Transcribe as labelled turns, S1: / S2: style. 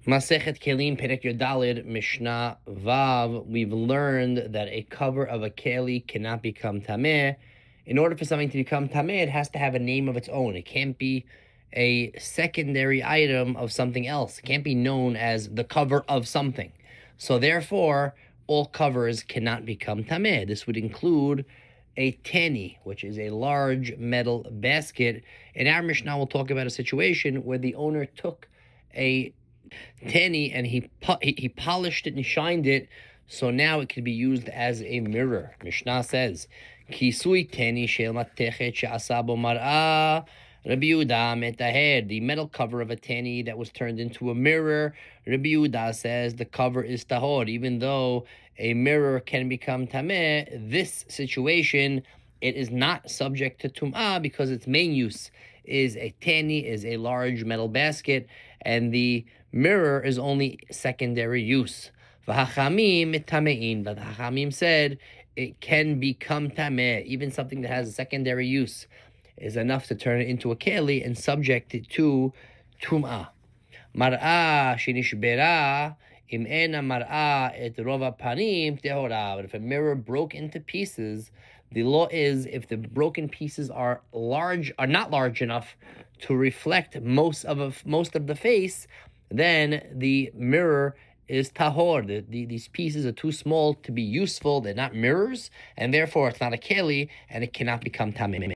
S1: Masechet Kelim Perek Yodalid Mishnah Vav. We've learned that a cover of a keli cannot become tameh. In order for something to become tameh, it has to have a name of its own. It can't be a secondary item of something else. It can't be known as the cover of something. So therefore, all covers cannot become tameh. This would include a tani, which is a large metal basket. In our Mishnah, we'll talk about a situation where the owner took a tani and he polished it and shined it, so now it can be used as a mirror. Mishnah says, Kisui tani shel matechet she'asabo mar'ah. Rabbi Yehuda metaher, the metal cover of a tani that was turned into a mirror. Rabbi Yehuda says the cover is tahor, even though a mirror can become tameh. This situation, it is not subject to tum'ah because its main use is a tani, is a large metal basket, and the mirror is only secondary use. V'hachamim tamein, but the hachamim said it can become tameh. Even something that has a secondary use is enough to turn it into a keli and subject it to tum'ah. Mar'ah shenishbera im ena mar'ah et rova panim tehora. But if a mirror broke into pieces, the law is if the broken pieces are not large enough to reflect most of the face, then the mirror is tahor. These pieces are too small to be useful. They're not mirrors, and therefore it's not a keli, and it cannot become tameh.